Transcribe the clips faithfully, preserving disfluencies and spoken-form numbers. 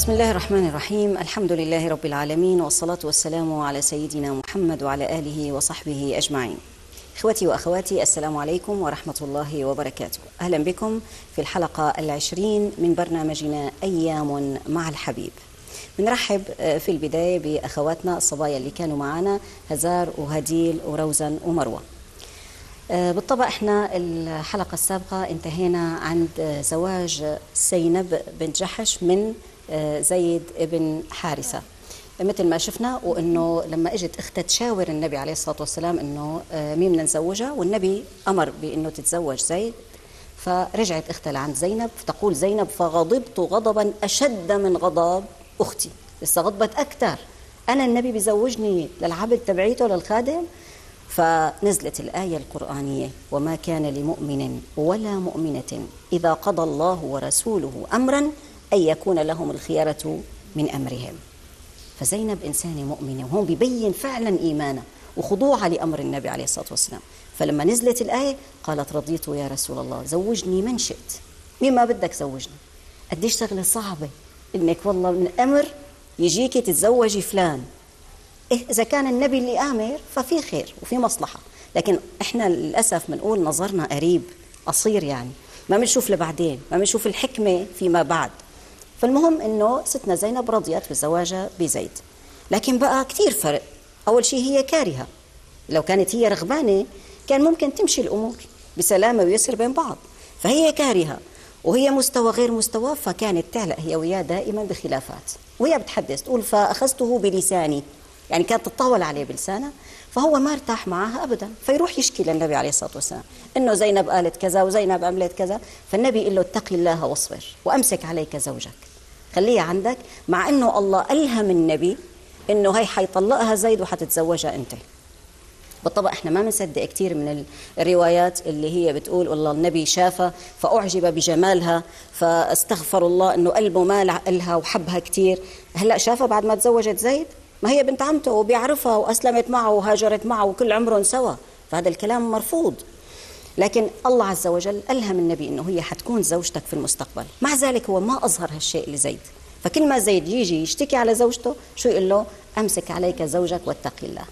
بسم الله الرحمن الرحيم. الحمد لله رب العالمين، والصلاة والسلام على سيدنا محمد وعلى آله وصحبه أجمعين. إخوتي وأخواتي، السلام عليكم ورحمة الله وبركاته. أهلا بكم في الحلقة العشرين من برنامجنا أيام مع الحبيب. بنرحب في البداية بأخواتنا الصبايا اللي كانوا معنا، هزار وهديل وروزن ومروة. بالطبع احنا الحلقة السابقة انتهينا عند زواج زينب بنت جحش من زيد بن حارثة مثل ما شفنا، وانه لما اجت اختها تشاور النبي عليه الصلاة والسلام انه مين بدنا نزوجها، والنبي امر بانه تتزوج زيد، فرجعت اختها لعند زينب فتقول زينب: فغضبت غضبا اشد من غضب اختي. لسه غضبت اكثر، انا النبي بيزوجني للعبد تبعيته للخادم. فنزلت الآية القرآنية: وما كان لمؤمن ولا مؤمنة إذا قضى الله ورسوله أمرا أن يكون لهم الخيرة من أمرهم. فزينب إنسانة مؤمنة، وهون بيبين فعلا إيمانها وخضوعها لأمر النبي عليه الصلاة والسلام. فلما نزلت الآية قالت: رضيت يا رسول الله، زوجني من شئت، مين ما بدك زوجني. قديش شغلة صعبة إنك والله من أمر يجيكي تتزوجي فلان. إذا كان النبي اللي آمر ففي خير وفي مصلحة، لكن إحنا للأسف بنقول نظرنا قريب قصير، يعني ما بنشوف لبعدين، ما بنشوف الحكمة فيما بعد. فالمهم إنه ستنا زينب رضيت بالزواج بزيد، لكن بقى كتير فرق. أول شيء هي كارهة، لو كانت هي رغبانة كان ممكن تمشي الأمور بسلامة ويسر بين بعض، فهي كارهة وهي مستوى غير مستوى، فكانت تعلق هي وياه دائما بخلافات، وهي بتحدث تقول: فأخذته بلساني، يعني كانت تطاول عليه بلسانه، فهو ما ارتاح معها أبدا، فيروح يشكي للنبي عليه الصلاة والسلام إنه زينب قالت كذا وزينب عملت كذا. فالنبي يقول له: اتقي الله واصبر وأمسك عليك زوجك، خليها عندك، مع إنه الله ألهم النبي إنه هي حيطلقها زيد وحتتزوجها أنت. بالطبع إحنا ما بنصدق كثير من الروايات اللي هي بتقول والله النبي شافها فأعجب بجمالها فاستغفر الله إنه قلبه مال لها وحبها كثير. هلأ شافها بعد ما تزوجت زيد؟ ما هي بنت عمته وبيعرفها وأسلمت معه وهاجرت معه وكل عمرهم سوا، فهذا الكلام مرفوض. لكن الله عز وجل ألهم النبي إنه هي حتكون زوجتك في المستقبل، مع ذلك هو ما أظهر هالشيء لزيد. فكل ما زيد يجي يشتكي على زوجته شو يقول له؟ أمسك عليك زوجك واتقي الله.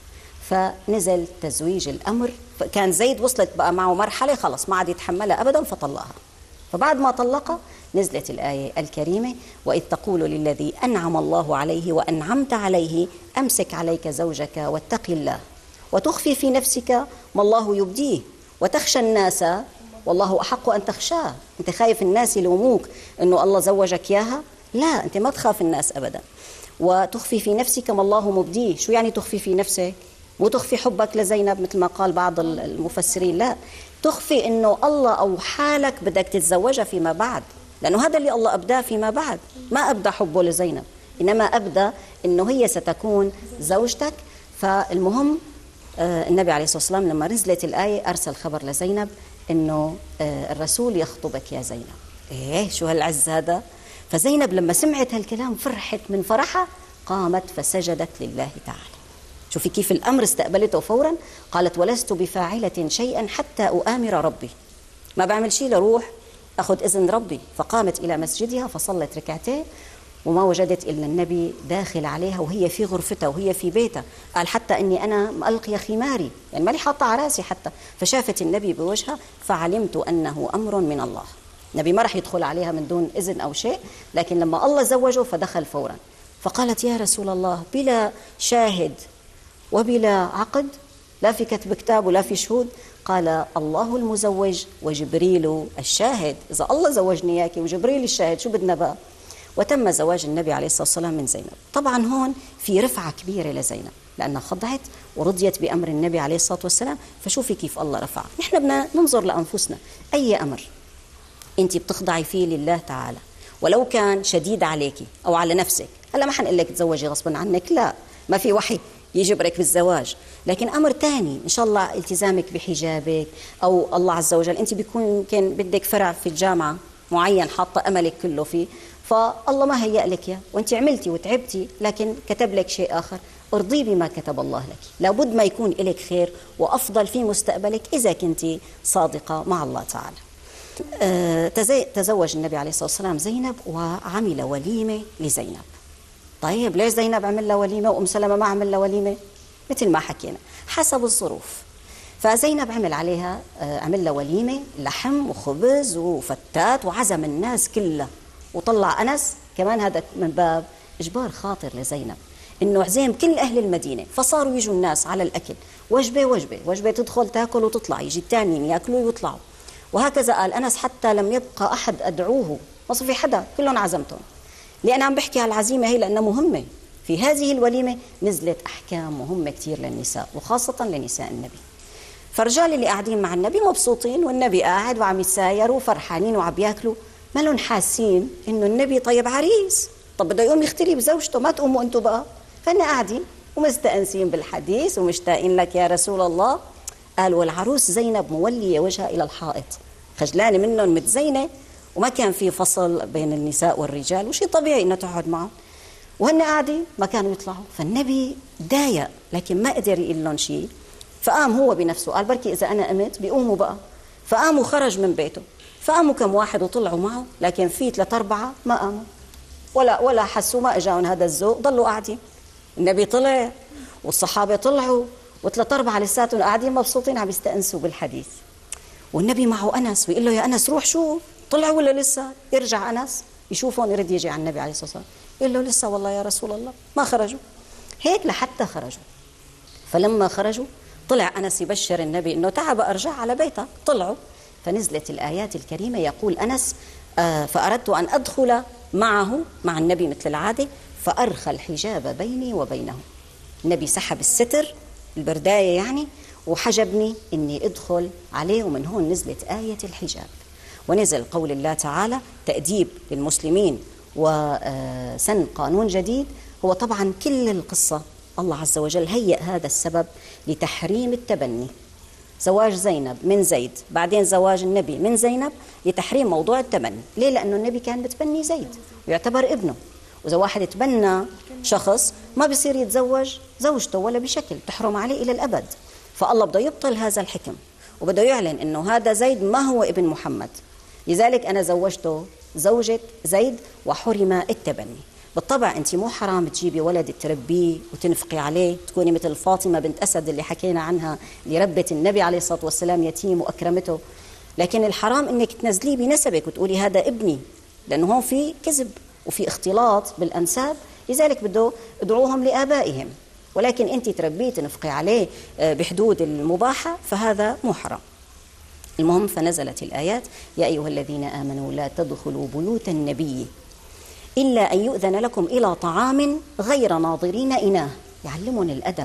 فنزل تزويج الأمر، فكان زيد وصلت بقى معه مرحلة خلص ما عاد يتحملها أبدا فطلقها. فبعد ما طلقها نزلت الآية الكريمة: وإذ تقول للذي أنعم الله عليه وأنعمت عليه أمسك عليك زوجك واتق الله وتخفي في نفسك ما الله يبديه وتخشى الناس والله أحق أن تخشاه. أنت خايف الناس يلوموك إنه الله زوجك إياها؟ لا، أنت ما تخاف الناس أبدا. وتخفي في نفسك ما الله مبديه. شو يعني تخفي في نفسك؟ مو تخفي حبك لزينب مثل ما قال بعض المفسرين، لا، تخفي إنه الله أو حالك بدك تتزوجها فيما بعد، لأنه هذا اللي الله أبداه فيما بعد. ما أبدى حبه لزينب، إنما أبدى إنه هي ستكون زوجتك. فالمهم آه النبي عليه الصلاة والسلام لما نزلت الآية أرسل خبر لزينب إنه آه الرسول يخطبك يا زينب. إيه شو هالعز هذا؟ فزينب لما سمعت هالكلام فرحت من فرحها، قامت فسجدت لله تعالى. شوفي كيف الأمر استقبلته فورا. قالت: ولست بفاعلة شيئا حتى أؤامر ربي، ما بعمل شيء لروح أخذ إذن ربي. فقامت إلى مسجدها فصلت ركعتين، وما وجدت إلا النبي داخل عليها وهي في غرفتها وهي في بيتها. قال: حتى أني أنا مألقية خماري، يعني مالي حاطة على راسي حتى. فشافت النبي بوجهها فعلمت أنه أمر من الله. النبي ما رح يدخل عليها من دون إذن أو شيء، لكن لما الله زوجه فدخل فورا. فقالت: يا رسول الله، بلا شاهد وبلا عقد، لا في كتب كتاب ولا في شهود؟ قال: الله المزوج وجبريل الشاهد. إذا الله زوجني إياك وجبريل الشاهد شو بدنا بقى؟ وتم زواج النبي عليه الصلاة والسلام من زينب. طبعا هون في رفعة كبيرة لزينب لأنها خضعت ورضيت بأمر النبي عليه الصلاة والسلام. فشوفي كيف الله رفع. نحن بدنا ننظر لأنفسنا، أي أمر أنت بتخضعي فيه لله تعالى ولو كان شديد عليكي أو على نفسك. هلا ما حنقول لك تزوجي غصبا عنك، لا، ما في وحي يجبرك بالزواج، لكن أمر تاني إن شاء الله التزامك بحجابك، أو الله عز وجل أنت بيكون كان بدك فرع في الجامعة معين حاطة أملك كله فيه، فالله ما هيأ لك يا وأنت عملتي وتعبتي لكن كتب لك شيء آخر، ارضي بما كتب الله لك. لابد ما يكون لك خير وأفضل في مستقبلك إذا كنت صادقة مع الله تعالى. تزوج النبي عليه الصلاة والسلام زينب وعمل وليمة لزينب. طيب ليش زينب عمل لها وليمة وأم سلمة ما عمل لها وليمة؟ مثل ما حكينا حسب الظروف. فزينب عمل عليها عمل لها وليمة لحم وخبز وفتات وعزم الناس كلها وطلع أنس كمان، هذا من باب إجبار خاطر لزينب إنه عزيم كل أهل المدينة، فصاروا يجوا الناس على الأكل وجبة وجبة وجبة، تدخل تاكل وتطلع، يجي الثانيين ياكلوا ويطلعوا، وهكذا قال أنس حتى لم يبقى أحد أدعوه، ما صار في حدا، كلهم عزمتهم. لأن عم بحكي على العزيمة هي لأنها مهمة. في هذه الوليمة نزلت أحكام مهمة كتير للنساء وخاصة لنساء النبي. فالرجال اللي قاعدين مع النبي مبسوطين والنبي قاعد وعم يتسايروا فرحانين وعم ياكلوا، ما لهم حاسين إنه النبي طيب عريس، طب بده يقوم يختلي بزوجته، ما تقوموا أنتوا بقى. فإحنا قاعدين ومستأنسين بالحديث ومشتاقين لك يا رسول الله. قال والعروس زينب مولية وجهها إلى الحائط، خجلانة منهم متزينة، وما كان في فصل بين النساء والرجال، وشي طبيعي إنها تقعد معهم، وهن قاعدين ما كانوا يطلعوا. فالنبي ضايق لكن ما قدر يقول لهم شيء، فقام هو بنفسه قال بركي إذا أنا قمت بيقوموا بقى. فقام وخرج من بيته، فقاموا كم واحد وطلعوا معه، لكن في ثلاث أربعة ما قاموا ولا ولا حسوا، ما اجاهم هذا الذوق، ضلوا قاعدين. النبي طلع والصحابة طلعوا وثلاث أربعة لساتهم قاعدين مبسوطين عم يستأنسوا بالحديث، والنبي معه أنس ويقول له يا أنس روح شوف طلعوا ولا لسه. يرجع أنس يشوفهم يرد يجي على النبي عليه الصلاة والسلام، يقول له لسه والله يا رسول الله ما خرجوا. هيك لحتى خرجوا. فلما خرجوا طلع أنس يبشر النبي إنه تعب أرجع على بيتك. طلعوا فنزلت الآيات الكريمة. يقول أنس آه فأردت أن أدخل معه مع النبي مثل العادة فأرخى الحجاب بيني وبينه. النبي سحب الستر البرداية يعني وحجبني إني أدخل عليه، ومن هون نزلت آية الحجاب ونزل قول الله تعالى تأديب للمسلمين وسن قانون جديد. هو طبعا كل القصة الله عز وجل هيئ هذا السبب لتحريم التبني، زواج زينب من زيد، بعدين زواج النبي من زينب لتحريم موضوع التبني. ليه؟ لأنه النبي كان بتبني زيد ويعتبر ابنه، وإذا واحد تبنى شخص ما بيصير يتزوج زوجته ولا بشكل، تحرم عليه إلى الأبد. فالله بده يبطل هذا الحكم وبده يعلن إنه هذا زيد ما هو ابن محمد، لذلك أنا زوجته زوجة زيد وحرم التبني. بالطبع أنت مو حرام تجيبي ولد تربيه وتنفقي عليه، تكوني مثل فاطمة بنت أسد اللي حكينا عنها اللي ربت النبي عليه الصلاة والسلام يتيم وأكرمته، لكن الحرام أنك تنزليه بنسبك وتقولي هذا ابني، لأنه هون في كذب وفي اختلاط بالأنساب، لذلك بده ادعوهم لآبائهم. ولكن أنت تربيه تنفقي عليه بحدود المباحة فهذا مو حرام. المهم فنزلت الآيات يا أيها الذين آمنوا لا تدخلوا بيوت النبي إلا أن يؤذن لكم إلى طعام غير ناظرين إناه، يعلمون الأدب.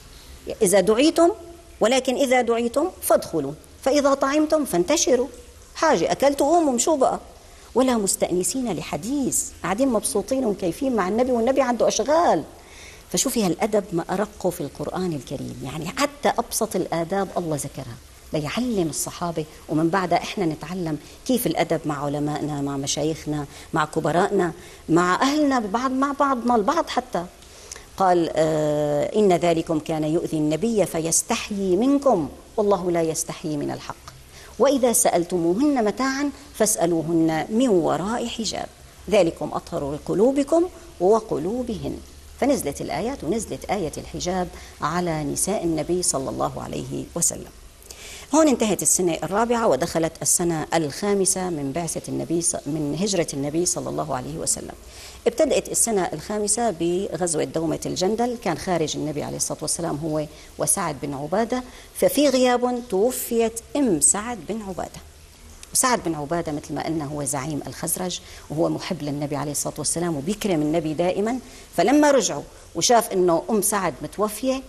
إذا دعيتم، ولكن إذا دعيتم فادخلوا، فإذا طعمتم فانتشروا، حاجة أكلتوا قوموا شو بقى، ولا مستأنسين لحديث، قاعدين مبسوطين ومكيفين مع النبي والنبي عنده أشغال. فشوفي هالأدب ما أرقه في القرآن الكريم، يعني حتى أبسط الآداب الله ذكرها ليعلم الصحابة، ومن بعدها إحنا نتعلم كيف الأدب مع علمائنا، مع مشايخنا، مع كبرائنا، مع أهلنا، ببعض مع بعضنا البعض حتى. قال آه إن ذلكم كان يؤذي النبي فيستحيي منكم والله لا يستحيي من الحق، وإذا سألتموهن متاعا فاسألوهن من وراء حجاب ذلكم أطهر لقلوبكم وقلوبهن. فنزلت الآيات ونزلت آية الحجاب على نساء النبي صلى الله عليه وسلم. هون انتهت السنة الرابعة ودخلت السنة الخامسة من بعثة النبي من هجرة النبي صلى الله عليه وسلم. ابتدأت السنة الخامسة بغزوة دومة الجندل، كان خارج النبي عليه الصلاة والسلام هو وسعد بن عبادة، ففي غياب توفيت أم سعد بن عبادة. وسعد بن عبادة مثل ما قلنا هو زعيم الخزرج وهو محب للنبي عليه الصلاة والسلام وبيكرم النبي دائما. فلما رجعوا وشاف أنه أم سعد متوفية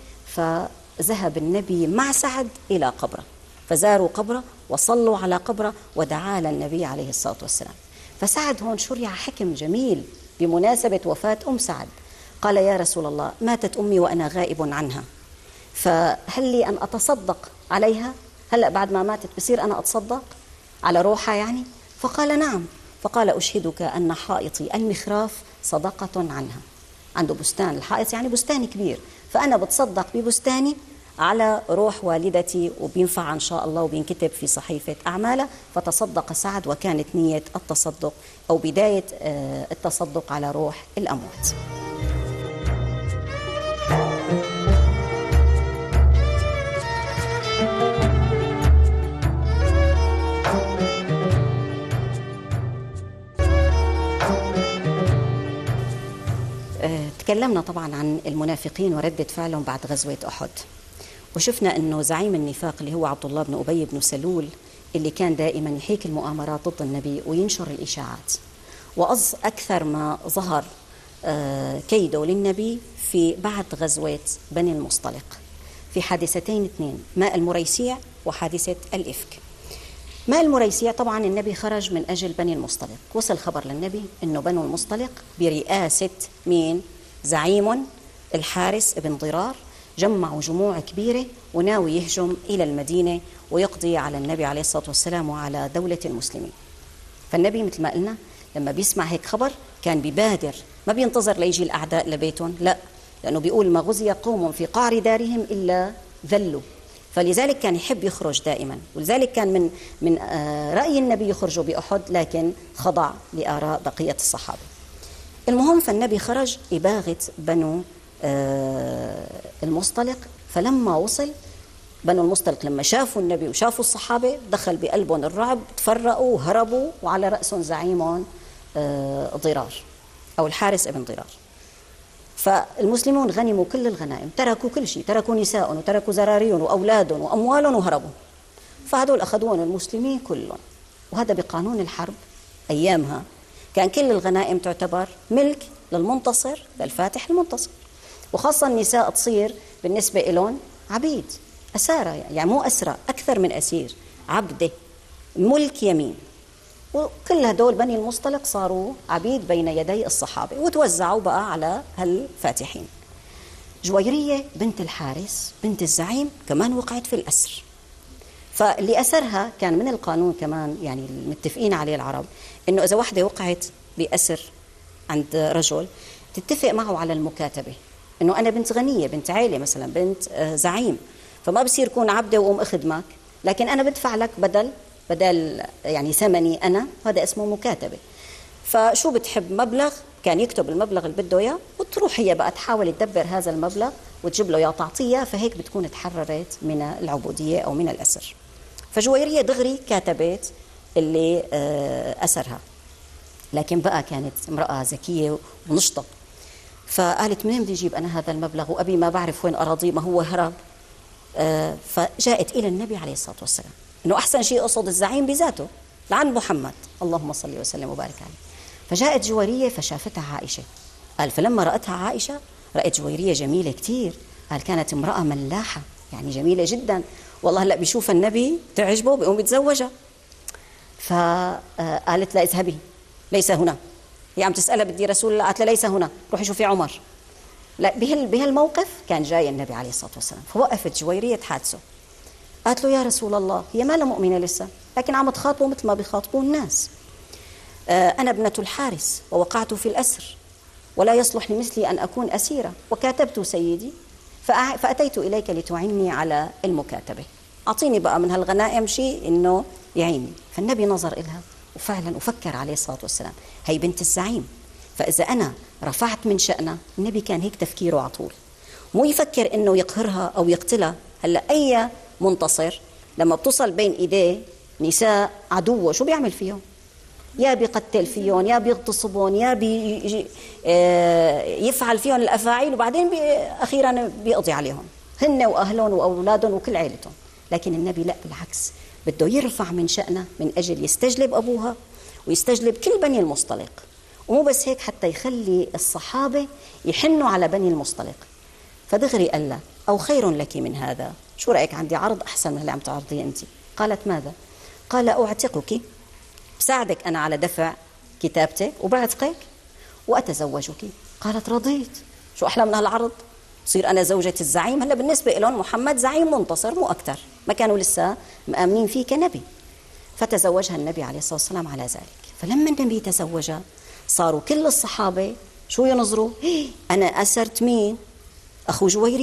فذهب النبي مع سعد إلى قبره، فزاروا قبره وصلوا على قبره ودعا للنبي عليه الصلاة والسلام. فسعد هون شرع حكم جميل بمناسبة وفاة أم سعد، قال يا رسول الله ماتت أمي وأنا غائب عنها، فهل لي أن أتصدق عليها؟ هلأ بعد ما ماتت بصير أنا أتصدق على روحها يعني؟ فقال نعم. فقال أشهدك أن حائطي المخراف صدقة عنها. عنده بستان، الحائط يعني بستان كبير، فأنا بتصدق ببستاني على روح والدتي وبينفع إن شاء الله وبينكتب في صحيفة أعماله. فتصدق سعد، وكانت نية التصدق أو بداية التصدق على روح الأموات. تكلمنا طبعا عن المنافقين وردة فعلهم بعد غزوة أحد، وشفنا أنه زعيم النفاق اللي هو عبد الله بن أبي بن سلول اللي كان دائما يحيك المؤامرات ضد النبي وينشر الإشاعات، وأظ أكثر ما ظهر كيده للنبي في بعد غزوة بني المصطلق في حادثتين اثنين، ماء المريسيع وحادثة الإفك. ماء المريسيع طبعا النبي خرج من أجل بني المصطلق، وصل خبر للنبي أنه بنو المصطلق برئاسة مين؟ زعيم الحارس بن ضرار جمعوا جموع كبيرة وناوي يهجم إلى المدينة ويقضي على النبي عليه الصلاة والسلام وعلى دولة المسلمين. فالنبي مثل ما قلنا لما بيسمع هيك خبر كان بيبادر، ما بينتظر ليجي الأعداء لبيتهم، لا، لأنه بيقول ما غزي قوم في قعر دارهم إلا ذلوا، فلذلك كان يحب يخرج دائما، ولذلك كان من من رأي النبي يخرجوا بأحد، لكن خضع لآراء بقية الصحابة. المهم فالنبي خرج إباغة بنو المصطلق. فلما وصل بنو المصطلق لما شافوا النبي وشافوا الصحابة دخل بقلبهم الرعب، تفرقوا وهربوا، وعلى رأسهم زعيمهم ضرار أو الحارس ابن ضرار. فالمسلمون غنموا كل الغنائم، تركوا كل شيء، تركوا نساءهم وتركوا زراريهم وأولادهم وأموالهم وهربوا. فهدول أخذوهم المسلمين كلهم، وهذا بقانون الحرب أيامها كان كل الغنائم تعتبر ملك للمنتصر، للفاتح المنتصر، وخاصة النساء تصير بالنسبة لهم عبيد، أسارة، يعني مو أسرة، أكثر من أسير، عبدة، ملك يمين. وكل هدول بني المصطلق صاروا عبيد بين يدي الصحابة، وتوزعوا بقى على هالفاتحين. جويرية بنت الحارس بنت الزعيم كمان وقعت في الأسر. فاللي أسرها كان من القانون كمان، يعني المتفقين عليه العرب، إنه إذا واحدة وقعت بأسر عند رجل تتفق معه على المكاتبة، إنه أنا بنت غنية، بنت عائلة مثلا، بنت زعيم، فما بصير كون عبدة وأم أخدمك، لكن أنا بدفع لك بدل بدل يعني ثمني أنا، هذا اسمه مكاتبة. فشو بتحب مبلغ، كان يكتب المبلغ اللي بده إياه، وتروح هي بقى تحاول تدبر هذا المبلغ وتجيب له يا تعطيه، فهيك بتكون تحررت من العبودية أو من الأسر. فجويرية دغري كاتبت اللي أسرها، لكن بقى كانت امرأة ذكية ونشطة، فقالت منين بدي أجيب أنا هذا المبلغ وأبي ما بعرف وين أراضيه، ما هو هرب. فجاءت إلى النبي عليه الصلاة والسلام، إنه أحسن شيء أقصد الزعيم بذاته لعن محمد، اللهم صل وسلم وبارك عليه. فجاءت جويرية فشافتها عائشة، قال فلما رأتها عائشة رأت جويرية جميلة كتير، قال كانت امرأة ملاحة يعني جميلة جدا، والله لا بيشوف النبي تعجبه بيقوم يتزوجها. فقالت لا اذهبي ليس هنا، هي عم تسألها بدي رسول الله، قالت لا ليس هنا، روحي شوفي عمر. لا بهال بهالموقف كان جاي النبي عليه الصلاة والسلام، فوقفت جويرية تحادثه، قالت له يا رسول الله، هي ما لها مؤمنة لسه، لكن عم تخاطبه مثل ما بيخاطبوا الناس، أنا ابنة الحارس ووقعت في الأسر ولا يصلح لمثلي أن أكون أسيرة، وكاتبت سيدي فأتيت إليك لتعني على المكاتبة، أعطيني بقى من هالغنائم شيء إنه يعيني. فالنبي نظر إلها وفعلا وفكر عليه الصلاة والسلام، هي بنت الزعيم، فإذا أنا رفعت من شأنها، النبي كان هيك تفكيره على طول، مو يفكر إنه يقهرها أو يقتلها. هلا أي منتصر لما بتصل بين إيديه نساء عدوه شو بيعمل فيهم؟ يا بيقتل فيهم، يا بيغتصبون، يا بي يفعل فيهم الأفاعيل، وبعدين بي أخيرا بيقضي عليهم هن وأهلهم وأولادهم وكل عائلتهم. لكن النبي لا، بالعكس، بده يرفع من شأنه من أجل يستجلب أبوها ويستجلب كل بني المصطلق، ومو بس هيك حتى يخلي الصحابة يحنوا على بني المصطلق. فدغري قال له أو خير لك من هذا، شو رأيك عندي عرض أحسن من اللي عم تعرضيه أنت؟ قالت ماذا؟ قال أعتقك، ساعدك أنا على دفع كتابتك وبعتقك وأتزوجك. قالت رضيت. شو أحلى من هالعرض؟ صير أنا زوجة الزعيم. هلا بالنسبة لهم محمد زعيم منتصر مو أكتر، ما كانوا لسه مآمنين فيه كنبي. فتزوجها النبي عليه الصلاة والسلام على ذلك. فلما النبي تزوجها صاروا كل الصحابة شو ينظروا؟ أنا أسرت مين؟ أخو جويرية،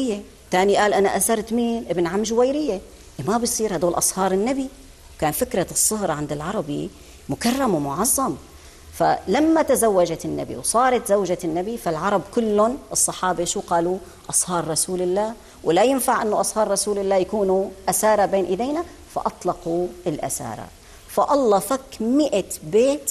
تاني قال أنا أسرت مين؟ ابن عم جويرية. ما بيصير، هدول أصهار النبي. كان فكرة الصهر عند العربي مكرم ومعظم. فلما تزوجت النبي وصارت زوجة النبي، فالعرب كلهم الصحابة شو قالوا؟ أصهار رسول الله، ولا ينفع أنه أصهار رسول الله يكونوا أسارة بين إيدينا، فأطلقوا الأسارة. فالله فك مئة بيت،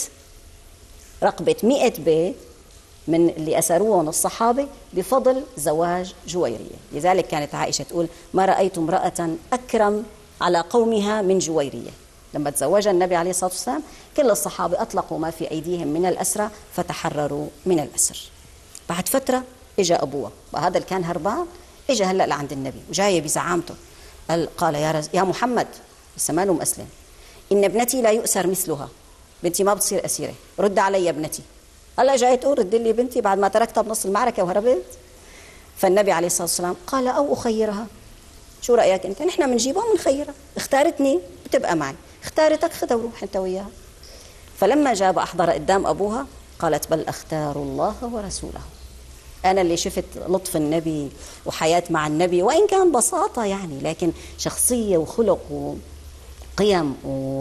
رقبة مئة بيت من اللي أسروهم الصحابة بفضل زواج جويرية. لذلك كانت عائشة تقول ما رأيت امرأة أكرم على قومها من جويرية. لما تزوج النبي عليه الصلاة والسلام كل الصحابة أطلقوا ما في أيديهم من الأسرى فتحرروا من الأسر. بعد فترة إجا أبوها، وهذا اللي كان هربان إجا هلأ لعند النبي وجاي بزعامته. قال يا, رز... يا محمد، لسه ماله مسلم، إن ابنتي لا يؤسر مثلها، بنتي ما بتصير أسيرة، رد علي ابنتي. هلا جاي تقول رد لي بنتي بعد ما تركتها بنص المعركة وهربت؟ فالنبي عليه الصلاة والسلام قال أو أخيرها، شو رأيك أنت؟ نحن بنجيبها وبنخيرها، اختارتني بتبقى معي، اختارتك خذها وروح أنت وياها. فلما جاب أحضر قدام أبوها قالت بل أختار الله ورسوله. أنا اللي شفت لطف النبي وحياة مع النبي، وإن كان بساطة يعني، لكن شخصية وخلق وقيم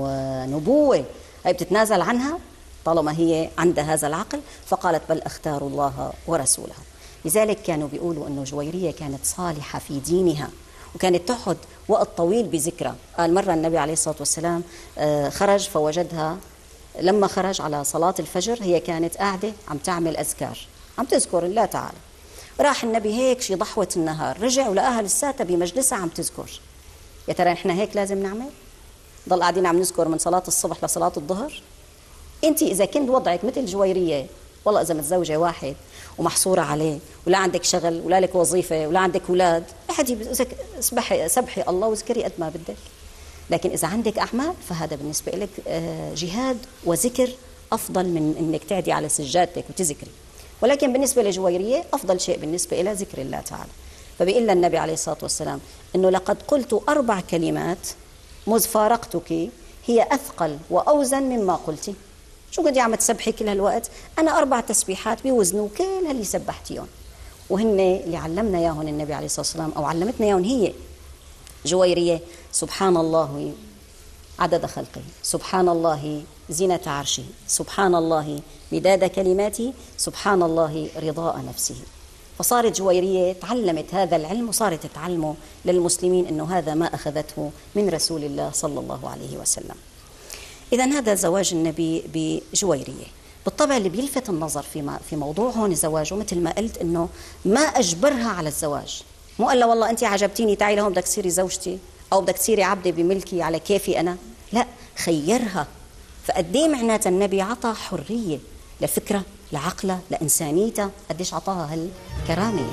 ونبوة هي بتتنازل عنها طالما هي عندها هذا العقل. فقالت بل أختار الله ورسوله. لذلك كانوا بيقولوا أنه جويرية كانت صالحة في دينها، وكانت تقعد وقت طويل بذكرى. قال مرة النبي عليه الصلاة والسلام خرج فوجدها لما خرج على صلاة الفجر هي كانت قاعدة عم تعمل أذكار، عم تذكر الله تعالى. راح النبي هيك شي ضحوة النهار، رجع ولقاها لساتها بمجلسها عم تذكر. يا ترى نحن هيك لازم نعمل؟ ضل قاعدين عم نذكر من صلاة الصبح لصلاة الظهر؟ انت اذا كنت وضعك مثل جويرية، والله اذا متزوجة واحد ومحصورة عليه ولا عندك شغل ولا لك وظيفة ولا عندك اولاد، احدي سبحي سبحي الله واذكري قد ما بدك. لكن اذا عندك اعمال فهذا بالنسبة لك جهاد وذكر افضل من انك تعدي على سجادتك وتذكري. ولكن بالنسبة لجويرية افضل شيء بالنسبة لها ذكر الله تعالى. فبيقول النبي عليه الصلاة والسلام انه لقد قلت اربع كلمات مذ فارقتك هي اثقل واوزن مما قلتي. شو قد عم تسبحي كل هالوقت؟ أنا أربع تسبيحات بيوزنوا كل هاللي سبحتيهم. وهن اللي علمنا ياهن النبي عليه الصلاة والسلام أو علمتنا ياهن هي جويرية: سبحان الله عدد خلقه، سبحان الله زينة عرشه، سبحان الله مداد كلماته، سبحان الله رضاء نفسه. فصارت جويرية تعلمت هذا العلم وصارت تعلمه للمسلمين أنه هذا ما أخذته من رسول الله صلى الله عليه وسلم. إذن هذا زواج النبي بجويرية. بالطبع اللي بيلفت النظر في في موضوع هون زواجه مثل ما قلت إنه ما أجبرها على الزواج، مو قال لها والله أنت عجبتيني تعي لهون بدك تصيري زوجتي أو بدك تصيري عبدة بملكي على كيفي أنا، لا، خيرها. فقديه معناتها النبي عطى حرية لفكرة، لعقلة، لإنسانيتها، قديش عطاها هالكرامة.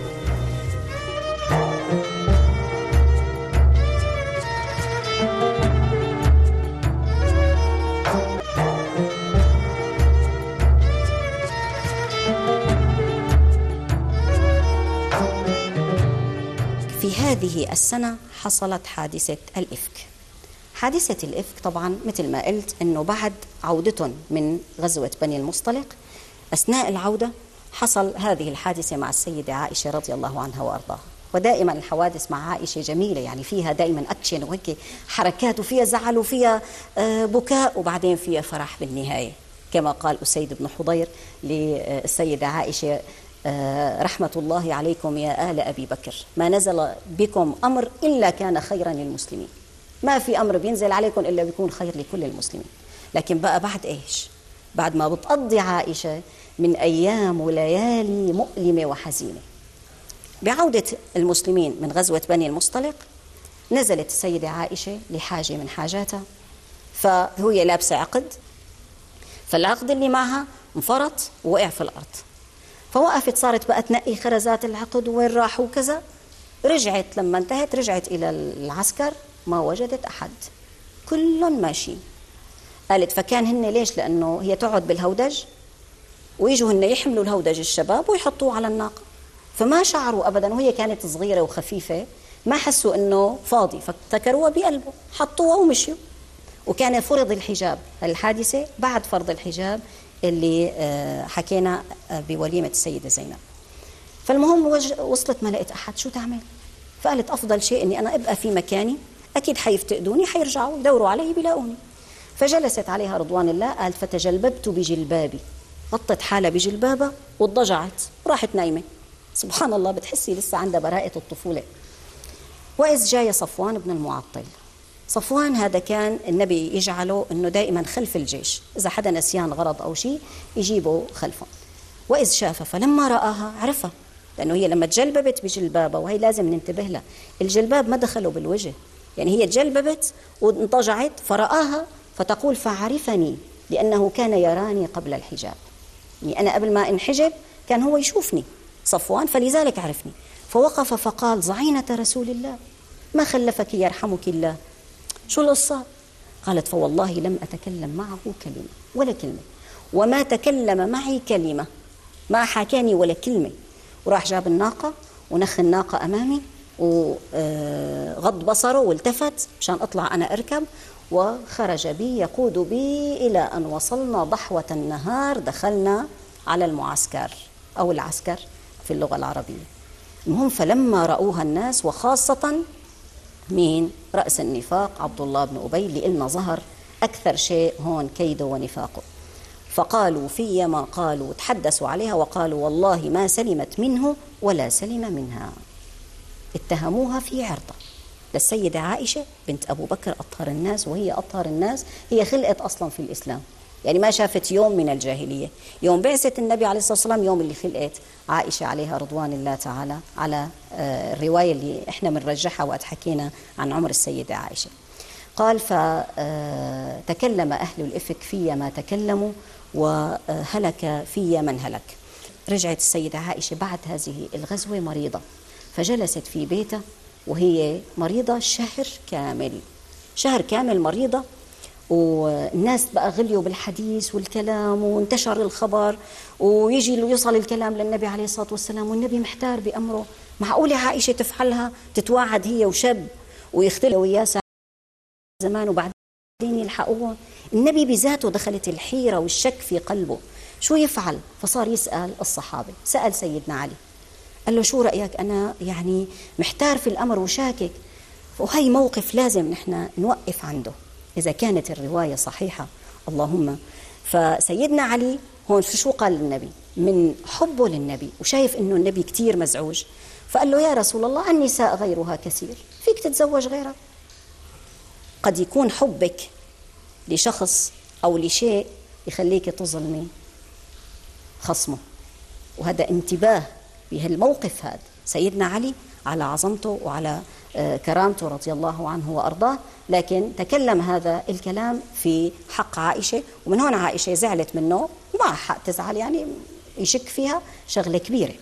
في هذه السنة حصلت حادثة الإفك. حادثة الإفك طبعا مثل ما قلت أنه بعد عودتهم من غزوة بني المصطلق، أثناء العودة حصل هذه الحادثة مع السيدة عائشة رضي الله عنها وأرضاها. ودائما الحوادث مع عائشة جميلة، يعني فيها دائما أكشن وهيك حركات وفيها زعل وفيها بكاء وبعدين فيها فرح بالنهاية، كما قال أسيد بن حضير للسيدة عائشة: رحمة الله عليكم يا آل أبي بكر، ما نزل بكم أمر إلا كان خيرا للمسلمين. ما في أمر بينزل عليكم إلا بيكون خير لكل المسلمين. لكن بقى بعد إيش؟ بعد ما بتقضي عائشة من أيام وليالي مؤلمة وحزينة، بعودة المسلمين من غزوة بني المصطلق نزلت السيدة عائشة لحاجة من حاجاتها، فهي لابسة عقد، فالعقد اللي معها انفرط ووقع في الأرض. فوقفت صارت بقى تنقي خرزات العقد وين راح وكذا. رجعت لما انتهت رجعت إلى العسكر ما وجدت أحد، كلهم ماشيين. قالت فكان هن ليش؟ لأنه هي تقعد بالهودج ويجوا هن يحملوا الهودج الشباب ويحطوه على الناقة، فما شعروا أبدا، وهي كانت صغيرة وخفيفة ما حسوا أنه فاضي، فافتكروها بقلبه حطوها ومشيوا. وكان فرض الحجاب، الحادثة بعد فرض الحجاب اللي حكينا بوليمة السيدة زينب. فالمهم وصلت ما لقيت أحد، شو تعمل؟ فقالت أفضل شيء أني أنا أبقى في مكاني، أكيد حيفتقدوني، حيرجعوا يدوروا علي بيلاقوني. فجلست عليها رضوان الله، قالت فتجلببت بجلبابي، غطت حالها بجلبابها وضجعت وراحت نايمة. سبحان الله، بتحسي لسه عندها براءة الطفولة. وإذ جاي صفوان بن المعطل. صفوان هذا كان النبي يجعله أنه دائما خلف الجيش، إذا حدا نسيان غرض أو شيء يجيبه خلفه. وإذ شافها فلما رآها عرفها، لأنه هي لما تجلببت بجلبابها، وهي لازم ننتبه لها، الجلباب ما دخلوا بالوجه، يعني هي تجلببت وانضجعت فرآها، فتقول فعرفني لأنه كان يراني قبل الحجاب، يعني أنا قبل ما انحجب كان هو يشوفني صفوان، فلذلك عرفني. فوقف فقال زعينة رسول الله ما خلفك يرحمك الله، شو القصة؟ قالت فوالله لم أتكلم معه كلمة ولا كلمة، وما تكلم معي كلمة، ما حكاني ولا كلمة. وراح جاب الناقة ونخ الناقة أمامي وغض بصره والتفت مشان أطلع أنا أركب، وخرج بي يقود بي إلى أن وصلنا ضحوة النهار، دخلنا على المعسكر أو العسكر في اللغة العربية. المهم فلما رأوها الناس، وخاصة مين؟ رأس النفاق عبد الله بن أبي، اللي قلنا ظهر أكثر شيء هون كيده ونفاقه. فقالوا في ما قالوا، تحدثوا عليها وقالوا والله ما سلمت منه ولا سلم منها. اتهموها في عرضة للسيدة عائشة بنت أبو بكر أطهر الناس، وهي أطهر الناس، هي خلقت أصلا في الإسلام، يعني ما شافت يوم من الجاهلية. يوم بعثة النبي عليه الصلاة والسلام يوم اللي خلقت عائشة عليها رضوان الله تعالى، على الرواية اللي احنا بنرجحها وقت حكينا عن عمر السيدة عائشة. قال فتكلم أهل الإفك في ما تكلموا وهلك في من هلك. رجعت السيدة عائشة بعد هذه الغزوة مريضة، فجلست في بيتها وهي مريضة شهر كامل، شهر كامل مريضة، والناس بقى غليوا بالحديث والكلام وانتشر الخبر، ويجي يوصل الكلام للنبي عليه الصلاة والسلام، والنبي محتار بأمره. معقولة عائشة تفعلها؟ تتواعد هي وشاب ويختلوا وياه زمان وبعدين يلحقوه؟ النبي بذاته دخلت الحيرة والشك في قلبه، شو يفعل؟ فصار يسأل الصحابة. سأل سيدنا علي، قال له شو رأيك؟ أنا يعني محتار في الأمر وشاكك، وهي موقف لازم نحن نوقف عنده إذا كانت الرواية صحيحة، اللهم. فسيدنا علي هون في شو قال للنبي؟ من حبه للنبي وشايف إنه النبي كتير مزعوج، فقال له يا رسول الله النساء غيرها كثير، فيك تتزوج غيرها. قد يكون حبك لشخص أو لشيء يخليك تظلمي خصمه، وهذا انتباه بهالموقف هذا سيدنا علي على عظمته وعلى كرامته رضي الله عنه وأرضاه، لكن تكلم هذا الكلام في حق عائشة، ومن هون عائشة زعلت منه، وما حق تزعل، يعني يشك فيها شغلة كبيرة.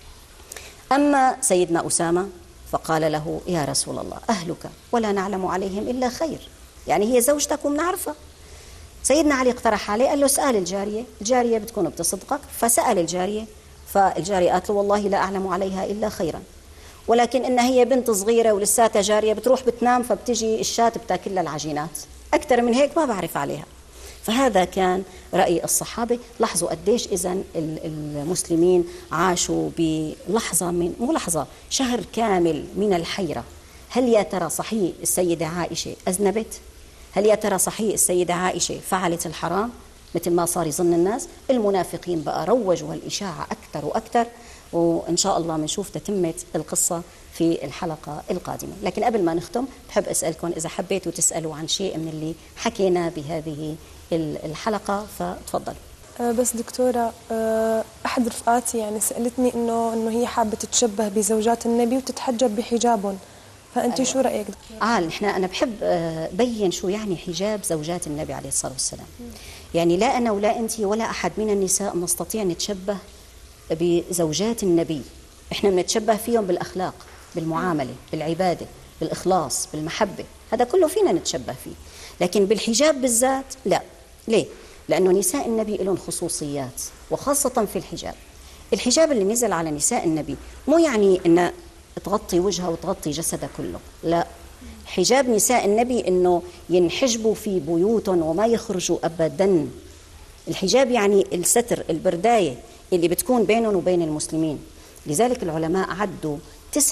أما سيدنا أسامة فقال له يا رسول الله أهلك ولا نعلم عليهم إلا خير، يعني هي زوجتك ومنعرفها. سيدنا علي اقترح عليه، قال له اسأل الجارية، الجارية بتكون بتصدقك. فسأل الجارية، فالجارية قالت له والله لا أعلم عليها إلا خيرا، ولكن إنها هي بنت صغيرة ولساتها جارية، بتروح بتنام فبتجي الشاة بتاكلها العجينات، أكثر من هيك ما بعرف عليها. فهذا كان رأي الصحابة. لاحظوا قديش إذن المسلمين عاشوا بلحظة من مو لحظة، شهر كامل من الحيرة. هل يا ترى صحيح السيدة عائشة أذنبت؟ هل يا ترى صحيح السيدة عائشة فعلت الحرام مثل ما صار يظن الناس؟ المنافقين بقى روجوا الإشاعة أكثر وأكثر، وإن شاء الله بنشوف تتمة القصة في الحلقة القادمة. لكن قبل ما نختم بحب أسألكم إذا حبيتوا تسألوا عن شيء من اللي حكينا بهذه الحلقة فتفضل. بس دكتورة، أحد رفقاتي يعني سألتني إنه إنه هي حابة تتشبه بزوجات النبي وتتحجب بحجابهم، فأنت أيوة. شو رأيك؟ آه نحن أنا بحب بين شو يعني حجاب زوجات النبي عليه الصلاة والسلام. يعني لا أنا ولا أنت ولا أحد من النساء نستطيع نتشبه بزوجات النبي. إحنا بنتشبه فيهم بالأخلاق، بالمعاملة، بالعبادة، بالإخلاص، بالمحبة، هذا كله فينا نتشبه فيه. لكن بالحجاب بالذات لا. ليه؟ لأنه نساء النبي لهم خصوصيات، وخاصة في الحجاب. الحجاب اللي نزل على نساء النبي مو يعني أن تغطي وجهها وتغطي جسدها كله، لا. حجاب نساء النبي أنه ينحجبوا في بيوتهم وما يخرجوا أبدا. الحجاب يعني الستر، البرداية اللي بتكون بينهم وبين المسلمين. لذلك العلماء عدوا تسع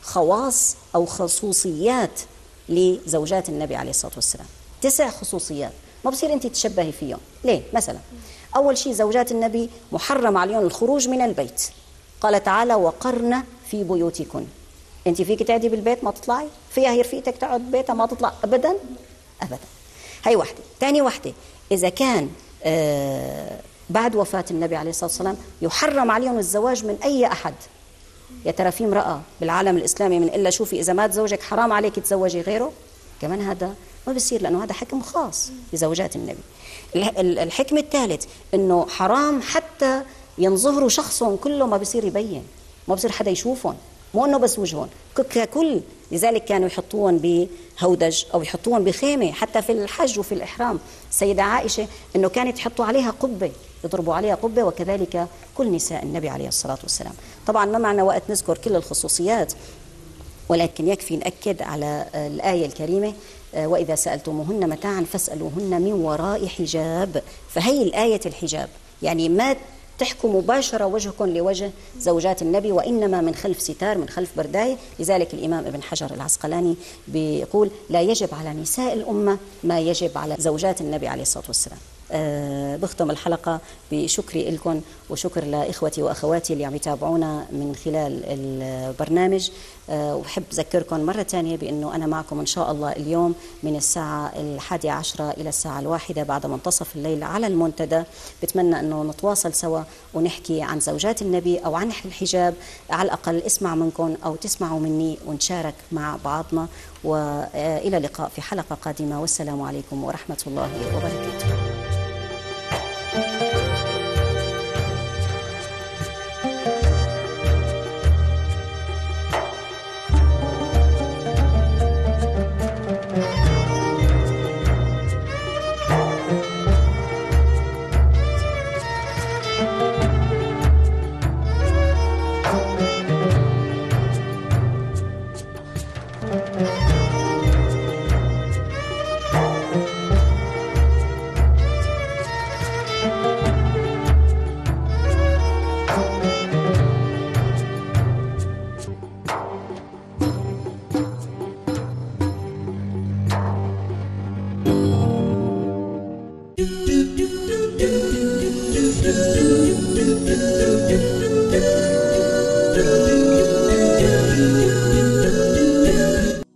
خواص أو خصوصيات لزوجات النبي عليه الصلاة والسلام. تسع خصوصيات ما بصير أنت تشبهي فيهم. ليه؟ مثلا أول شيء زوجات النبي محرم عليهم الخروج من البيت. قال تعالى وقرن في بيوتكن. أنت فيك تقعدي بالبيت ما تطلعي؟ فيها هي رفيقتك تقعد ببيتها ما تطلع أبدا أبدا. هي واحدة. ثاني واحدة، إذا كان آه بعد وفاة النبي عليه الصلاة والسلام يحرم عليهم الزواج من أي أحد. يا ترى في امرأة بالعالم الإسلامي من إلا شوفي إذا مات زوجك حرام عليك تزوجي غيره؟ كمان هذا ما بصير، لأنه هذا حكم خاص بزوجات النبي. الحكم الثالث إنه حرام حتى ينظهروا شخصهم كله، ما بصير يبين، ما بصير حدا يشوفهم، مو إنه بس وجههم ككل. لذلك كانوا يحطوهم بهودج أو يحطوهم بخيمة. حتى في الحج وفي الإحرام السيدة عائشة إنه كانت يحطوا عليها قبة، يضربوا عليها قبة، وكذلك كل نساء النبي عليه الصلاة والسلام. طبعا ما معنا وقت نذكر كل الخصوصيات، ولكن يكفي نأكد على الآية الكريمة وإذا سألتموهن متاعا فاسألوهن من وراء حجاب. فهي الآية الحجاب، يعني ما تحكوا مباشرة وجهكم لوجه زوجات النبي، وإنما من خلف ستار، من خلف برداية. لذلك الإمام ابن حجر العسقلاني بيقول لا يجب على نساء الأمة ما يجب على زوجات النبي عليه الصلاة والسلام. أه بختم الحلقة بشكري لكم وشكر لإخوتي وأخواتي اللي عم يتابعونا من خلال البرنامج. أه وبحب أذكركم مرة ثانية بأنه أنا معكم إن شاء الله اليوم من الساعة الحادية عشرة إلى الساعة الواحدة بعد منتصف الليل على المنتدى. بتمنى أنه نتواصل سوا ونحكي عن زوجات النبي أو عن الحجاب، على الأقل اسمع منكم أو تسمعوا مني ونشارك مع بعضنا. وإلى اللقاء في حلقة قادمة، والسلام عليكم ورحمة الله وبركاته.